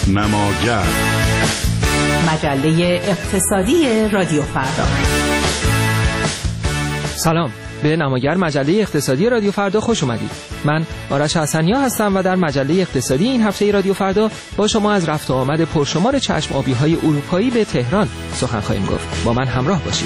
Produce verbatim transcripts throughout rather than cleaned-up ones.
نماگر، مجله اقتصادی رادیو فردا. سلام، به نماگر مجله اقتصادی رادیو فردا خوش اومدید. من آرش حسنیا هستم و در مجله اقتصادی این هفته رادیو فردا با شما از رفت و آمد پرشمار چشم آبی‌های اروپایی به تهران سخن خواهیم گفت. با من همراه باشید.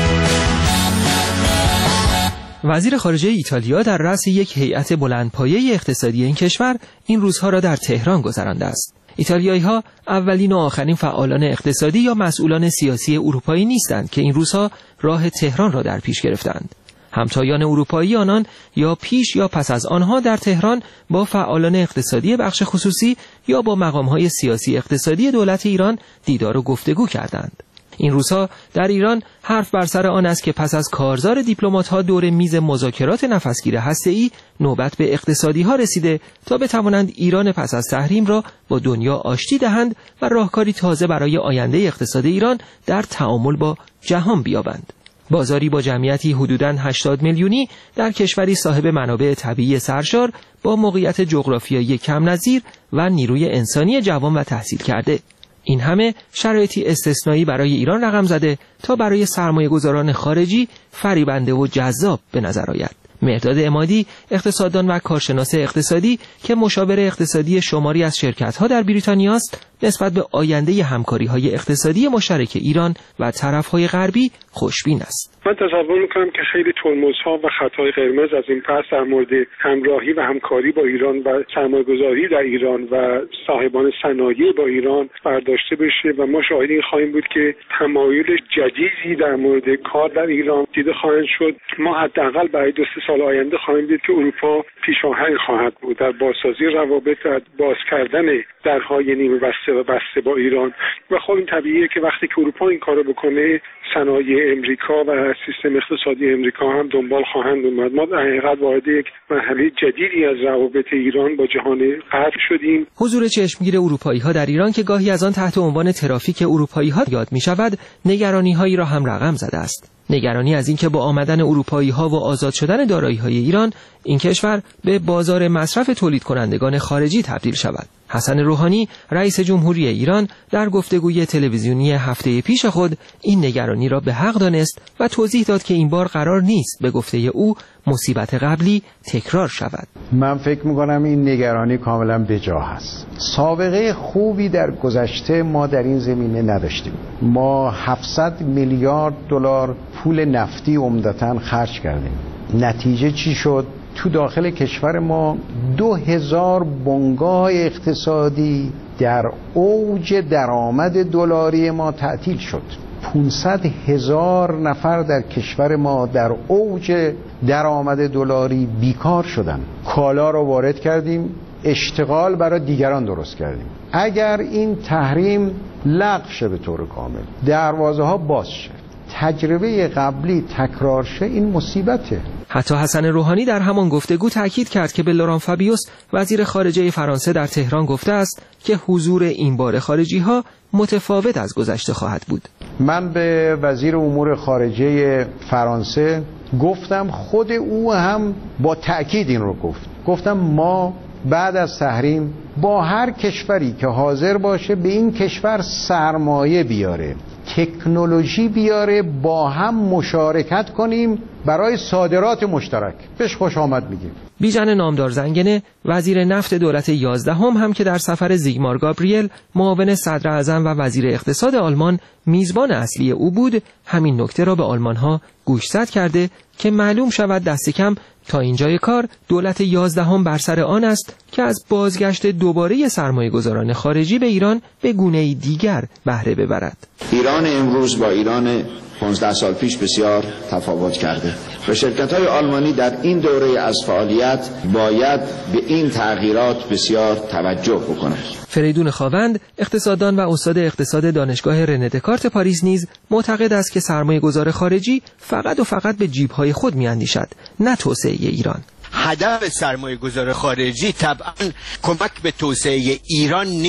وزیر خارجه ایتالیا در رأس یک هیئت بلندپایه اقتصادی این کشور این روزها را در تهران گذرانده است. ایتالیایی‌ها اولین و آخرین فعالان اقتصادی یا مسئولان سیاسی اروپایی نیستند که این روزها راه تهران را در پیش گرفتند. همتایان اروپایی آنان یا پیش یا پس از آنها در تهران با فعالان اقتصادی بخش خصوصی یا با مقام‌های سیاسی اقتصادی دولت ایران دیدار و گفتگو کردند. این روزها در ایران حرف بر سر آن است که پس از کارزار دیپلمات‌ها دور میز مذاکرات نفسگیر هسته‌ای نوبت به اقتصادی‌ها رسیده تا بتوانند ایران پس از تحریم را با دنیا آشتی دهند و راهکاری تازه برای آینده اقتصاد ایران در تعامل با جهان بیابند. بازاری با جمعیتی حدوداً هشتاد میلیونی در کشوری صاحب منابع طبیعی سرشار با موقعیت جغرافیایی کم نظیر و نیروی انسانی جوان و تحصیل کرده. این همه شرایطی استثنایی برای ایران رقم زده تا برای سرمایه‌گذاران خارجی فریبنده و جذاب به نظر آید. مهرداد عمادی، اقتصاددان و کارشناس اقتصادی که مشاور اقتصادی شماری از شرکت‌ها در بریتانیا است، نسبت به آینده همکاری‌های اقتصادی مشترک ایران و طرف‌های غربی خوشبین است. من تصور می‌کنم که خیلی ترمزها و خطای قرمز از این پس در مورد همراهی و همکاری با ایران و سرمایه‌گذاری در ایران و صاحبان صنایع با ایران برداشته بشه و ما شاهد این خواهیم بود که تمایل جدیدی در مورد کار در ایران دیده خواهد شد. ما حداقل برای دو سه سال آینده خواهیم دید که اروپا پیشاهنگ خواهد بود در بازسازی روابط، در باز کردن درهای نیمه بسته و بسته با ایران و خب این طبیعیه که وقتی که اروپا این کارو بکنه صنایع امریکا و سیستم اقتصادی امریکا هم دنبال خواهند اومد. ما در حقیقت وارد یک مرحله جدیدی از روابط ایران با جهان غرب شدیم. حضور چشمگیر اروپایی‌ها در ایران که گاهی از آن تحت عنوان ترافیک اروپایی‌ها یاد می‌شود، نگرانی‌هایی را هم رقم زده است. نگرانی از اینکه با آمدن اروپایی‌ها و آزاد شدن دارایی‌های ایران این کشور به بازار مصرف تولید کنندگان خارجی تبدیل شود. حسن روحانی رئیس جمهوری ایران در گفتگوی تلویزیونی هفته پیش خود این نگرانی را به حق دانست و توضیح داد که این بار قرار نیست به گفته او مصیبت قبلی تکرار شود. من فکر می‌کنم این نگرانی کاملا بجا است. سابقه خوبی در گذشته ما در این زمینه نداشتیم. ما هفتصد میلیارد دلار پول نفتی عمدتاً خرج کردیم. نتیجه چی شد؟ تو داخل کشور ما دو هزار بنگاه اقتصادی در اوج درآمد دلاری ما تعطیل شد. پانصد هزار نفر در کشور ما در اوج درآمد دلاری بیکار شدن. کالا رو وارد کردیم، اشتغال برای دیگران درست کردیم. اگر این تحریم لغو شه به طور کامل، دروازه ها باز شه، تجربه قبلی تکرار شه، این مصیبته. حتی حسن روحانی در همان گفتگو تأکید کرد که به لوران فابیوس وزیر خارجه فرانسه در تهران گفته است که حضور این بار خارجی ها متفاوت از گذشته خواهد بود. من به وزیر امور خارجه فرانسه گفتم، خود او هم با تأکید این رو گفت. گفتم ما بعد از تحریم با هر کشوری که حاضر باشه به این کشور سرمایه بیاره، تکنولوژی بیاره، با هم مشارکت کنیم برای صادرات مشترک، بهش خوش آمد میگیم. بیژن نامدار زنگنه وزیر نفت دولت یازدهم هم که در سفر زیگمار گابریل معاون صدر اعظم و وزیر اقتصاد آلمان میزبان اصلی او بود، همین نکته را به آلمانها گوشزد کرده که معلوم شود دست کم تا اینجای کار دولت یازدهم بر سر آن است که از بازگشت دوباره سرمایه‌گذاران خارجی به ایران به گونه‌ای دیگر بهره ببرد. ایران امروز با ایران پانزده سال پیش بسیار تفاوت کرده و شرکت‌های آلمانی در این دوره از فعالیت باید به این تغییرات بسیار توجه بکنند. فریدون خاوند اقتصاددان و استاد اقتصاد دانشگاه رنه دکارت پاریس نیز معتقد است که سرمایه‌گذار خارجی فقط و فقط به جیب‌های خود می‌اندیشد، نه توسعه ایران. هدف سرمایه‌گذار خارجی طبعاً کمک به توسعه ایران نیست.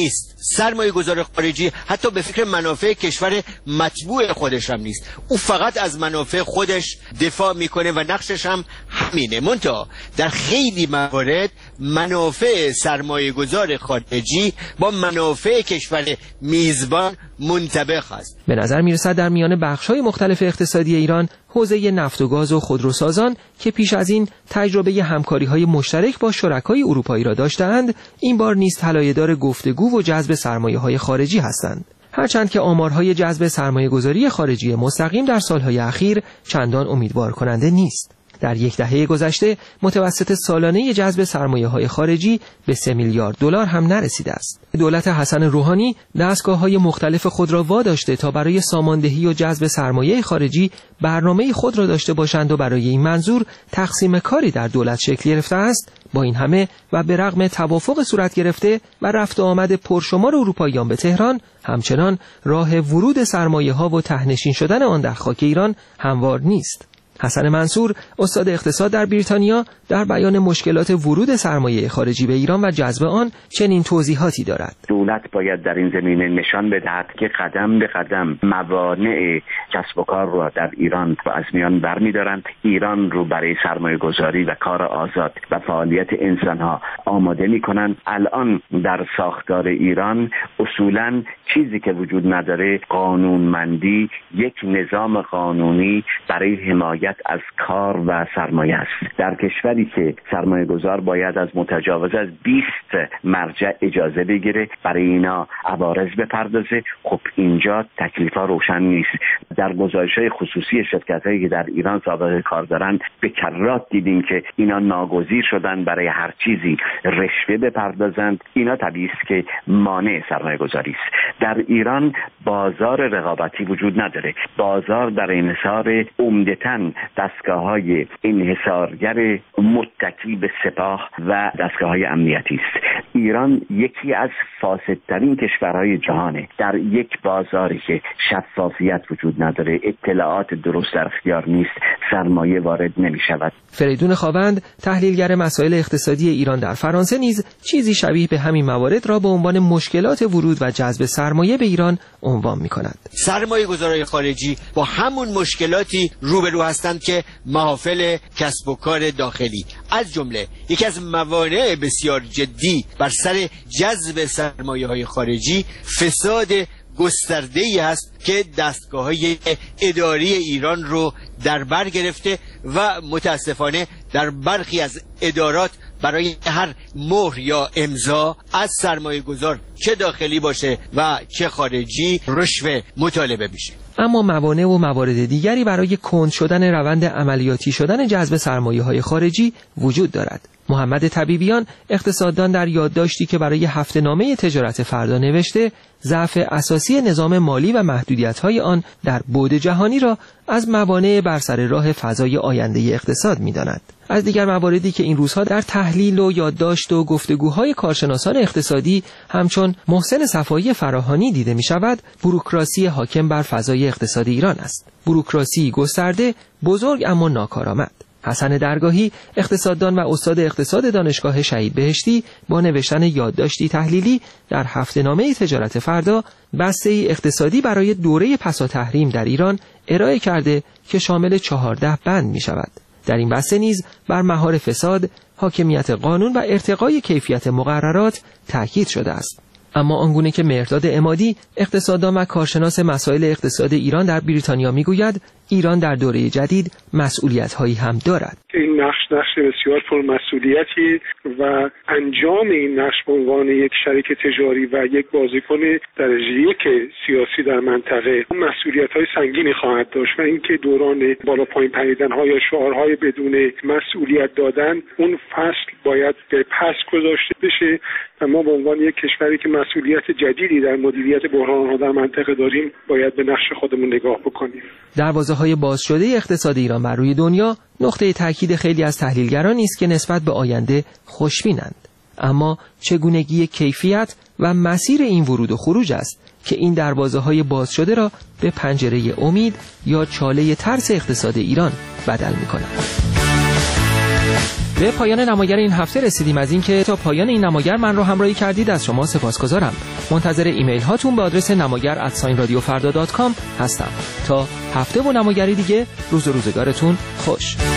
سرمایه گذار خارجی حتی به فکر منافع کشور مطبوع خودش هم نیست، او فقط از منافع خودش دفاع میکنه و نقشش هم همینه. منتها در خیلی موارد منافع سرمایه گذار خارجی با منافع کشور میزبان منطبق است. به نظر میرسد در میان بخش‌های مختلف اقتصادی ایران حوزه نفت و گاز و خودروسازان که پیش از این تجربه همکاری‌های مشترک با شرکای اروپایی را داشتند، این بار نیز طلایه‌دار گفتگو و جذب سرمایه‌های خارجی هستند. هرچند که آمارهای جذب سرمایه‌گذاری خارجی مستقیم در سالهای اخیر چندان امیدوار کننده نیست. در یک دهه گذشته متوسط سالانه جذب سرمایه‌های خارجی به سه میلیارد دلار هم نرسیده است. دولت حسن روحانی دستگاه‌های مختلف خود را واداشته تا برای ساماندهی و جذب سرمایه خارجی برنامه خود را داشته باشند و برای این منظور تقسیم کاری در دولت شکل گرفته است. با این همه و به رغم توافق صورت گرفته و رفت و آمد پرشمار اروپاییان به تهران، همچنان راه ورود سرمایه‌ها و تهنشین شدن آن در خاک ایران هموار نیست. حسن منصور، استاد اقتصاد در بریتانیا، در بیان مشکلات ورود سرمایه خارجی به ایران و جذب آن چنین توضیحاتی دارد. دولت باید در این زمینه نشان بدهد که قدم به قدم موانع کسب و کار را در ایران از میان برمی‌دارند، ایران رو برای سرمایه گذاری و کار آزاد و فعالیت انسان‌ها آماده می‌کنند. الان در ساختار ایران اصولاً چیزی که وجود نداره قانونمندی، یک نظام قانونی برای حمایت از کار و سرمایه است. در کشوری که سرمایه گذار باید از متجاوز از بیست مرجع اجازه بگیره برای اینا عوارض بپردازه، خب اینجا تکلیفا روشن نیست. در گزارش‌های خصوصی شرکت‌هایی که در ایران سابقه کار دارن به کرات دیدیم که اینا ناگزیر شدن برای هر چیزی رشوه بپردازند. اینا طبیعی است که مانع سرمایه گذاری است. در ایران بازار رقابتی وجود نداره. بازار در انحصار عمدتاً دستگاه‌های انحصارگر متکی به سپاه و دستگاه‌های امنیتی است. ایران یکی از فاسدترین کشورهای جهانه. در یک بازاری که شفافیت وجود نداره، اطلاعات درست در اختیار نیست، سرمایه وارد نمی‌شود. فریدون خاوند، تحلیلگر مسائل اقتصادی ایران در فرانسه، نیز چیزی شبیه به همین موارد را به عنوان مشکلات ورود و جذب سرمایه به ایران عنوان می‌کند. سرمایه‌گذاران خارجی با همون مشکلاتی روبرو هستند که محافل کسب و کار داخلی، از جمله یکی از موانع بسیار جدی بر سر جذب سرمایه‌های خارجی فساد گسترده‌ای است که دستگاه‌های اداری ایران رو در بر گرفته و متاسفانه در برخی از ادارات برای هر مهر یا امضا از سرمایه گذار چه داخلی باشه و چه خارجی رشوه مطالبه میشه. اما موانع و موارد دیگری برای کند شدن روند عملیاتی شدن جذب سرمایه‌های خارجی وجود دارد. محمد طبیبیان، اقتصاددان، در یادداشتی که برای هفته‌نامه تجارت فردا نوشته، ضعف اساسی نظام مالی و محدودیت‌های آن در بعد جهانی را از موانع بر سر راه فضای آینده اقتصاد می‌داند. از دیگر مواردی که این روزها در تحلیل و یادداشت و گفتگوهای کارشناسان اقتصادی همچون محسن صفایی فراهانی دیده می‌شود، بوروکراسی حاکم بر فضای اقتصادی ایران است. بوروکراسی گسترده، بزرگ اما ناکارآمد. حسن درگاهی، اقتصاددان و استاد اقتصاد دانشگاه شهید بهشتی، با نوشتن یادداشتی تحلیلی در هفته‌نامه تجارت فردا بسته‌ای اقتصادی برای دوره پسا تحریم در ایران ارائه کرده که شامل چهارده بند می شود. در این بسته نیز بر مهار فساد، حاکمیت قانون و ارتقای کیفیت مقررات تاکید شده است. اما آنگونه که مهرداد عمادی، اقتصاددان و کارشناس مسائل اقتصاد ایران در بریتانیا میگوید، ایران در دوره جدید مسئولیت‌هایی هم دارد. این نقش نقش بسیار پرمسئولیتی و انجام این نقش به عنوان یک شریک تجاری و یک بازیکن درجه یک سیاسی در منطقه مسئولیت‌های سنگینی خواهد داشت و اینکه دوران بالا پایین پریدن‌ها یا شعارهای بدون مسئولیت دادن، اون فصل باید به پس گذاشته بشه و ما به عنوان یک کشوری که مسئولیت جدیدی در مدیریت بحران‌ها در منطقه داریم باید به نقش خودمون نگاه بکنیم. دروازه‌های باز شده اقتصاد ایران بر روی دنیا نقطه تاکید خیلی از تحلیلگران است که نسبت به آینده خوشبینند. اما چگونگی کیفیت و مسیر این ورود و خروج است که این دروازه‌های باز شده را به پنجره امید یا چاله ترس اقتصاد ایران بدل می‌کند. به پایان نماگر این هفته رسیدیم. از اینکه تا پایان این نماگر من رو همراهی کردید از شما سپاسگزارم. منتظر ایمیل هاتون به آدرس نماگر ات رادیو فردا دات کام هستم. تا هفته و نماگری دیگه، روز و روزگارتون خوش.